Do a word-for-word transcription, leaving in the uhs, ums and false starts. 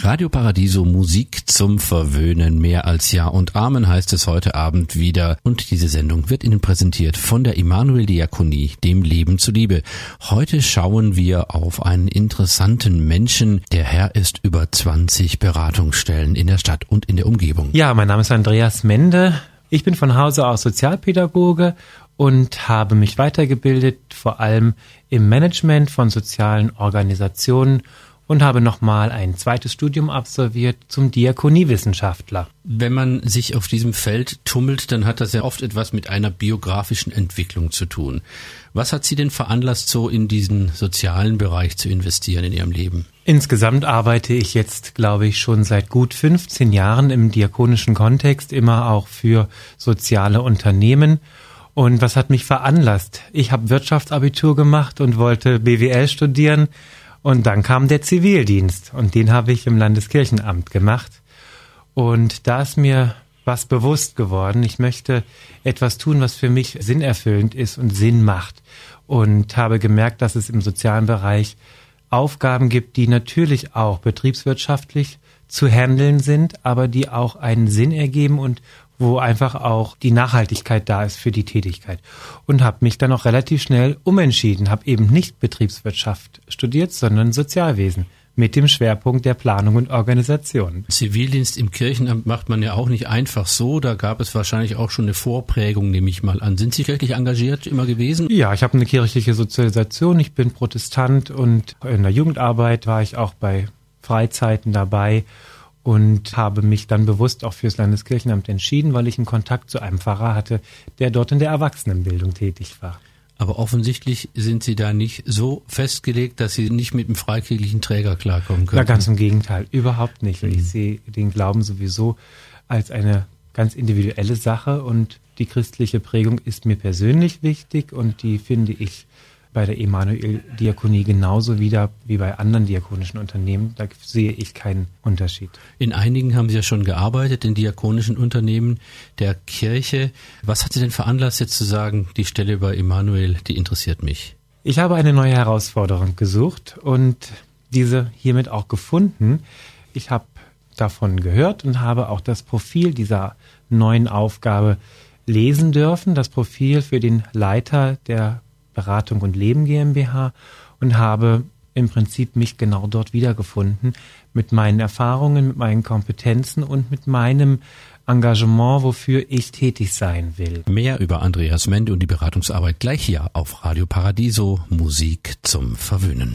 Radio Paradiso, Musik zum Verwöhnen. Mehr als Ja und Amen heißt es heute Abend wieder. Und diese Sendung wird Ihnen präsentiert von der Immanuel-Diakonie, dem Leben zuliebe. Heute schauen wir auf einen interessanten Menschen. Der Herr ist über zwanzig Beratungsstellen in der Stadt und in der Umgebung. Ja, mein Name ist Andreas Mende. Ich bin von Hause aus Sozialpädagoge und habe mich weitergebildet, vor allem im Management von sozialen Organisationen, und habe nochmal ein zweites Studium absolviert zum Diakoniewissenschaftler. Wenn man sich auf diesem Feld tummelt, dann hat das ja oft etwas mit einer biografischen Entwicklung zu tun. Was hat Sie denn veranlasst, so in diesen sozialen Bereich zu investieren in Ihrem Leben? Insgesamt arbeite ich jetzt, glaube ich, schon seit gut fünfzehn Jahren im diakonischen Kontext, immer auch für soziale Unternehmen. Und was hat mich veranlasst? Ich habe Wirtschaftsabitur gemacht und wollte B W L studieren. Und dann kam der Zivildienst und den habe ich im Landeskirchenamt gemacht. Und da ist mir was bewusst geworden. Ich möchte etwas tun, was für mich sinnerfüllend ist und Sinn macht. Und habe gemerkt, dass es im sozialen Bereich Aufgaben gibt, die natürlich auch betriebswirtschaftlich zu handeln sind, aber die auch einen Sinn ergeben und wo einfach auch die Nachhaltigkeit da ist für die Tätigkeit. Und habe mich dann auch relativ schnell umentschieden, habe eben nicht Betriebswirtschaft studiert, sondern Sozialwesen mit dem Schwerpunkt der Planung und Organisation. Zivildienst im Kirchenamt macht man ja auch nicht einfach so, da gab es wahrscheinlich auch schon eine Vorprägung, nehme ich mal an. Sind Sie kirchlich engagiert immer gewesen? Ja, ich habe eine kirchliche Sozialisation, ich bin Protestant und in der Jugendarbeit war ich auch bei Freizeiten dabei. Und habe mich dann bewusst auch fürs Landeskirchenamt entschieden, weil ich einen Kontakt zu einem Pfarrer hatte, der dort in der Erwachsenenbildung tätig war. Aber offensichtlich sind Sie da nicht so festgelegt, dass Sie nicht mit dem freikirchlichen Träger klarkommen können. Na, ganz im Gegenteil, überhaupt nicht. Mhm. Ich sehe den Glauben sowieso als eine ganz individuelle Sache und die christliche Prägung ist mir persönlich wichtig und die finde ich bei der Immanuel-Diakonie genauso wieder wie bei anderen diakonischen Unternehmen. Da sehe ich keinen Unterschied. In einigen haben Sie ja schon gearbeitet, in diakonischen Unternehmen der Kirche. Was hat Sie denn veranlasst, jetzt zu sagen, die Stelle bei Immanuel, die interessiert mich? Ich habe eine neue Herausforderung gesucht und diese hiermit auch gefunden. Ich habe davon gehört und habe auch das Profil dieser neuen Aufgabe lesen dürfen, das Profil für den Leiter der Beratung und Leben GmbH und habe im Prinzip mich genau dort wiedergefunden mit meinen Erfahrungen, mit meinen Kompetenzen und mit meinem Engagement, wofür ich tätig sein will. Mehr über Andreas Mende und die Beratungsarbeit gleich hier auf Radio Paradiso, Musik zum Verwöhnen.